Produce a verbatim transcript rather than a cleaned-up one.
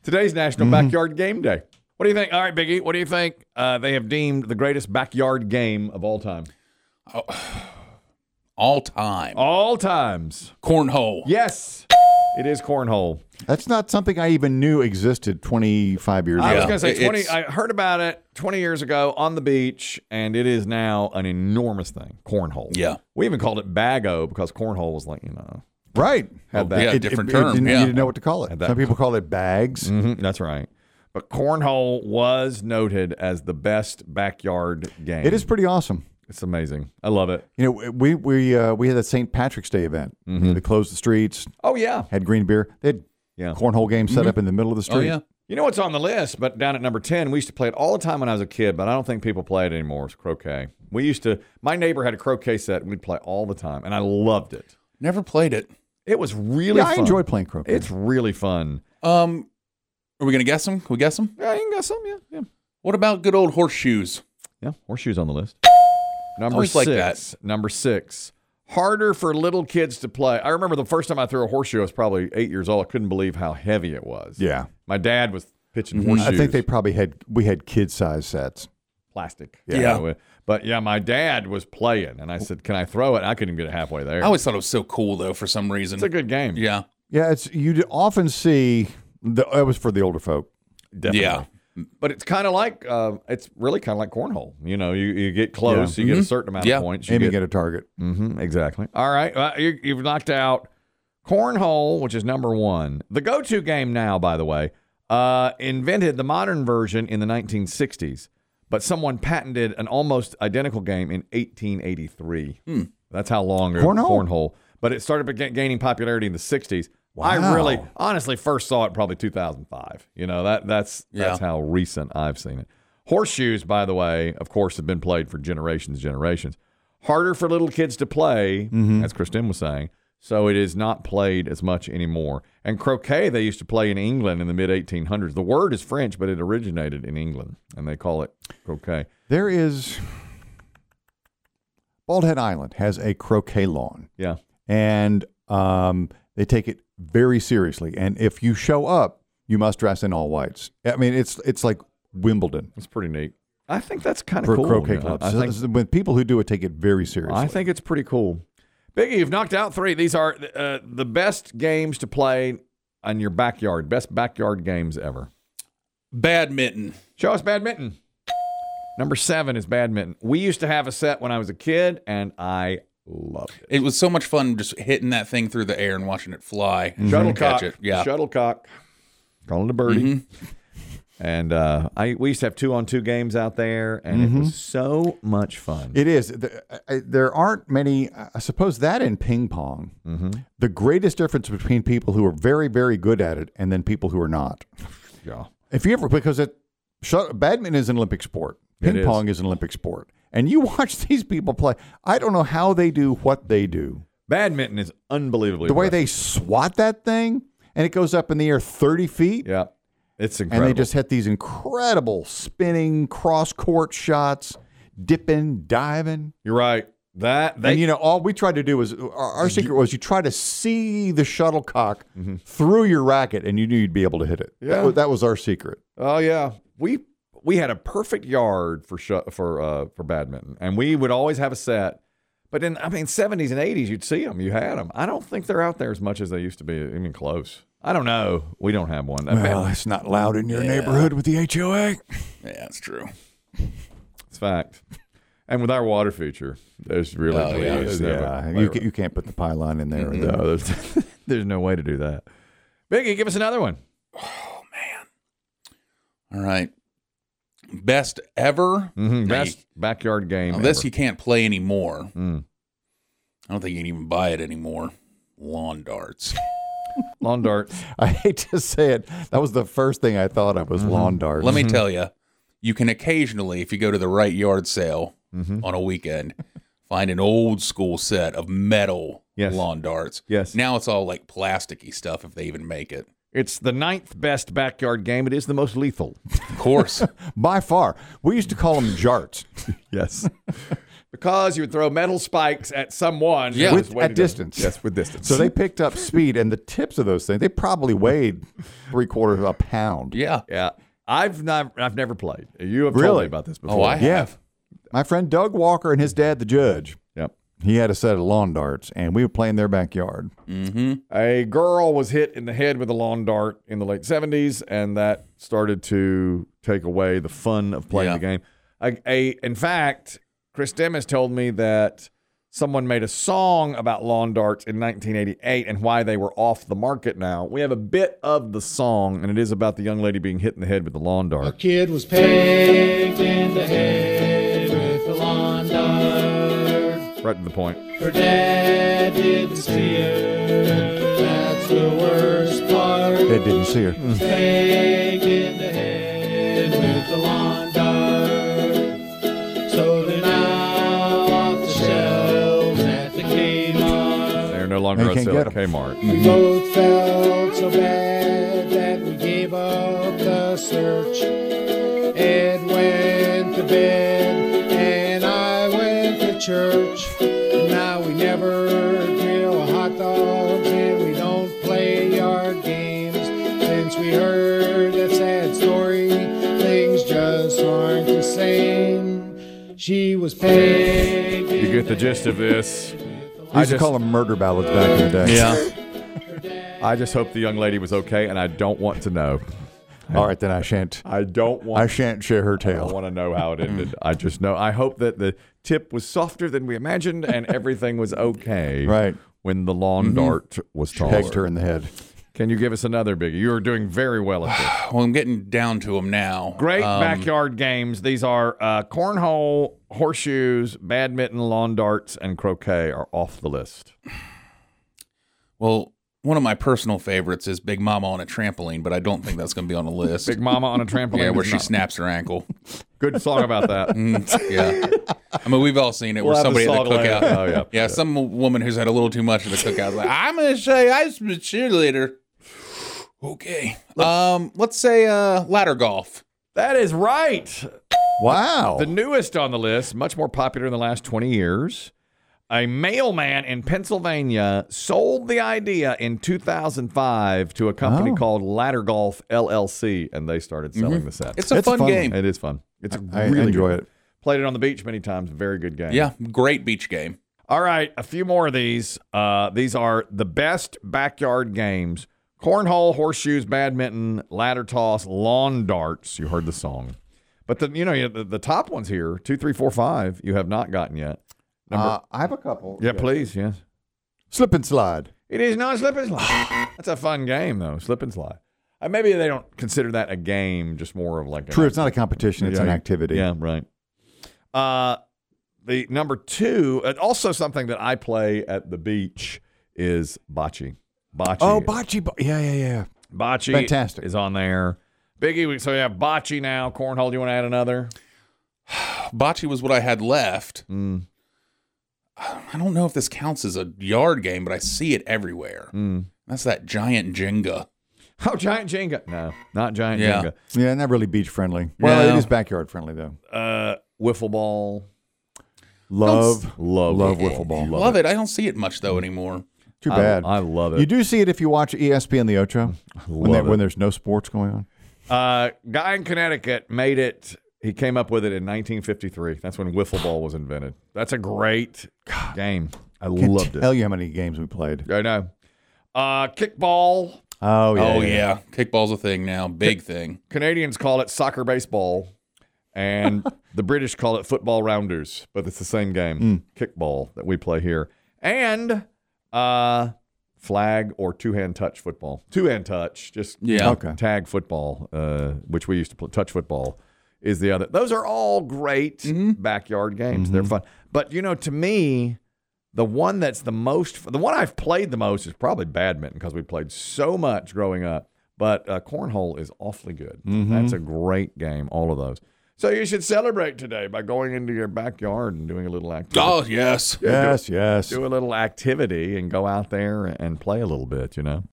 Today's National mm-hmm. Backyard Game Day. What do you think? All right, Biggie, what do you think uh, they have deemed the greatest backyard game of all time? Oh, all time. All times. Cornhole. Yes, it is cornhole. That's not something I even knew existed twenty-five years ago. I was going to say, It- twenty. it's- I heard about it twenty years ago on the beach, and it is now an enormous thing, cornhole. Yeah. We even called it Bago because cornhole was like, you know. Right. Had Oh, that. yeah, It- different it- term. It didn't, yeah. You didn't know what to call it. Had that- Some people call it bags. Mm-hmm, that's right. But cornhole was noted as the best backyard game. It is pretty awesome. It's amazing. I love it. You know, we we uh, we had that Saint Patrick's Day event. Mm-hmm. They closed the streets, Oh, yeah. had green beer. They had Yeah. cornhole games set up in the middle of the Oh, street. yeah. You know what's on the list, but down at number ten, we used to play it all the time when I was a kid, but I don't think people play it anymore. It's croquet. We used to, my neighbor had a croquet set, and we'd play all the time, and I loved it. Never played it. It was really Yeah, fun. I enjoy playing croquet. It's really fun. Um, are we going to guess them? Can we guess them? Yeah, you can get some, yeah. Yeah, What about good old horseshoes? yeah. Horseshoes on the list. Number Always six. like that. Number six. Harder for little kids to play. I remember the first time I threw a horseshoe, I was probably eight years old. I couldn't believe how heavy it was. yeah. My dad was pitching Mhm. horseshoes. I think they probably had, we had kid size sets. Plastic. Yeah. But yeah, my dad was playing, and I said, can I throw it? I couldn't get it halfway there. I always thought it was so cool, though, for some reason. It's a good game. Yeah. Yeah, it's you often see, the, it was for the older folk. Definitely. Yeah. But it's kind of like, uh, it's really kind of like cornhole. You know, you, you get close, Yeah. you get a Mhm. certain amount Yeah. of points. You Aiming get, at a target. mm-hmm, exactly. All right. Uh, you, you've knocked out cornhole, which is number one. The go-to game now, by the way, uh, invented the modern version in the nineteen sixties, but someone patented an almost identical game in eighteen eighty-three. Hmm. That's how long ago Cornhole? cornhole. But it started ga- gaining popularity in the sixties. I Wow. really, honestly, first saw it probably two thousand five. You know, that that's that's Yeah. how recent I've seen it. Horseshoes, by the way, of course, have been played for generations, generations. Harder for little kids to play, as Kristen was saying. So it is not played as much anymore. And croquet, they used to play in England in the mid eighteen hundreds. The word is French, but it originated in England, and they call it croquet. There is, Bald Head Island has a croquet lawn, Yeah. and um, they take it very seriously. And if you show up, you must dress in all whites. I mean, it's it's like Wimbledon It's pretty neat. I think that's kind of for cool. croquet you know. clubs. I So- think, so when people who do it take it very seriously. I think it's pretty cool. Biggie, you've knocked out three. These are uh, the best games to play in your backyard. Best backyard games ever. Badminton. Show us badminton. Number seven is badminton. We used to have a set when I was a kid, and I loved it. It was so much fun just hitting that thing through the air and watching it fly. and Shuttlecock. Catch it. Yeah. Shuttlecock. Calling it a birdie. Mhm. And uh, I we used to have two on two games out there, and it was so much fun. It is. The- I- There aren't many. I suppose that in ping pong, Mm-hmm. the greatest difference between people who are very, very good at it and then people who are not. Yeah. If you ever, because it, shut, badminton is an Olympic sport. It Ping is. pong is an Olympic sport. And you watch these people play. I don't know how they do what they do. Badminton is unbelievably The way impressive. they swat that thing and it goes up in the air thirty feet. Yeah. It's And incredible. they just hit these incredible spinning cross court shots, dipping, diving. You're right. That they and you know, all we tried to do was our, our secret was you try to see the shuttlecock through your racket, and you knew you'd be able to hit it. Yeah. That was, that was our secret. Oh yeah, we we had a perfect yard for sh- for uh, for badminton, and we would always have a set. But in I mean seventies and eighties, you'd see them. You had them. I don't think they're out there as much as they used to be. Even close. I don't know. We don't have one. Well, it's not loud in your neighborhood with the H O A. Yeah, that's true. It's fact. And with our water feature, there's really Oh, yeah. there's never- Yeah, you, ca- you can't put the pylon in there. no, there's there's no way to do that. Biggie, give us another one. All right. Best ever. Mm-hmm. Now, Best you- backyard game. now this ever. you can't play anymore. Mm. I don't think you can even buy it anymore. Lawn darts. Lawn darts. I hate to say it. That was the first thing I thought of was lawn darts. Let me tell you, you can occasionally, if you go to the right yard sale on a weekend, find an old school set of metal Yes. lawn darts. Yes. Now it's all like plasticky stuff if they even make it. It's the ninth best backyard game. It is the most lethal. Of course. By far. We used to call them jarts. Yes. Because you would throw metal spikes at someone. Yeah. who was With- waiting at to- distance. Yes, with distance. So they picked up speed, and the tips of those things, they probably weighed three quarters of a pound. Yeah. yeah. I've not, I've never played. You have told Really? me about this before. Oh, I Yeah. have. My friend Doug Walker and his dad, the judge, Yep. he had a set of lawn darts, and we were playing their backyard. Mm-hmm. A girl was hit in the head with a lawn dart in the late seventies, and that started to take away the fun of playing Yeah. the game. A, a, in fact, Chris Demis told me that someone made a song about lawn darts in nineteen eighty-eight and why they were off the market now. We have a bit of the song, and it is about the young lady being hit in the head with the lawn A dart. kid was pegged in the head with a lawn dart. Right to the point. Her dad didn't see her. That's the worst part. Ed didn't see her. Pegged in the head with a lawn dart. So they're now off the shelves at the Kmart. They're no longer They on can't sale get at 'em. Kmart. We both felt so bad that we gave up the search. Ed went to bed and I went to church. Now we never grill hot dogs and we don't play yard games. Since we heard that sad story, things just aren't the same. She was pegged. You get the gist of this. I used to call them murder ballads back in the day. Yeah. I just hope the young lady was okay, and I don't want to know. All right, then I shan't. I don't want I shan't share her I don't tale. want to know how it ended. I just know. I hope that the tip was softer than we imagined and everything was okay. Right. When the lawn dart was tossed. Pegged her in the head. Can you give us another biggie? You are doing very well at this. Well, I'm getting down to them now. Great Um, backyard games. These are uh, cornhole, horseshoes, badminton, lawn darts, and croquet are off the list. Well, one of my personal favorites is Big Mama on a trampoline, but I don't think that's going to be on the list. Big Mama on a trampoline. yeah, where is she not- snaps her ankle. Good song about that. Mm, yeah. I mean, we've all seen it We'll where have the somebody at the song later. cookout. Oh, yeah. Yeah, some woman who's had a little too much at the cookout is like, I'm going to show you, I was a cheerleader. Okay. Um, let's say uh, ladder golf. That is right. Wow. The newest on the list, much more popular in the last twenty years. A mailman in Pennsylvania sold the idea in two thousand five to a company Oh. called Ladder Golf L L C, and they started selling the set. It's a It's fun, fun. game. It is fun. It's I really enjoy good. it. Played it on the beach many times. Very good game. Yeah, great beach game. All right, a few more of these. Uh, these are the best backyard games: cornhole, horseshoes, badminton, ladder toss, lawn darts. You heard the song, but the you know the, the top ones here, two, three, four, five. You have not gotten yet. Number, Uh, I have a couple. yeah, please, yes. Slip and slide. It is not slip and slide. That's a fun game though. Slip and slide. Uh, maybe they don't consider that a game, just more of like an True, it's not a competition, it's Yeah, an yeah. activity. Yeah, right. Uh, the number two, and also something that I play at the beach is bocce. Bocce. Oh, bocce. Bo- yeah, yeah, yeah. Bocce Fantastic. is on there. Biggie, we- so we have bocce now. Cornhole, do you want to add another? Bocce was what I had left. Mm. I don't know if this counts as a yard game, but I see it everywhere. Mm. That's that giant Jenga. Oh, giant Jenga. No, not giant Yeah. Jenga. Yeah, not really beach friendly. Well, No. it is backyard friendly, though. Uh, wiffle ball. Love, Love, love wiffle wiffle ball. Love it. I don't see it much though anymore. Too I- bad. I, love it. You do see it if you watch E S P N The Ocho when, they, love it. when there's no sports going on. Uh, guy in Connecticut made it. He came up with it in nineteen fifty-three. That's when wiffle ball was invented. That's a great game. I Can't loved tell it. you how many games we played. I know. Uh, kickball. Oh, yeah. oh yeah. Kickball's a thing now. Big thing. Canadians call it soccer baseball, and the British call it football rounders, but it's the same game, kickball, that we play here. And uh, flag or two-hand touch football. Two-hand touch, just Yeah. Okay. tag football, uh, which we used to play. Touch football is the other. Those are all great backyard games. They're fun. But, you know, to me, the one that's the most, the one I've played the most is probably badminton because we played so much growing up. But uh, cornhole is awfully good. That's a great game, all of those. So you should celebrate today by going into your backyard and doing a little activity. Oh yes. Yes, yes. Do a little activity and go out there and play a little bit, you know.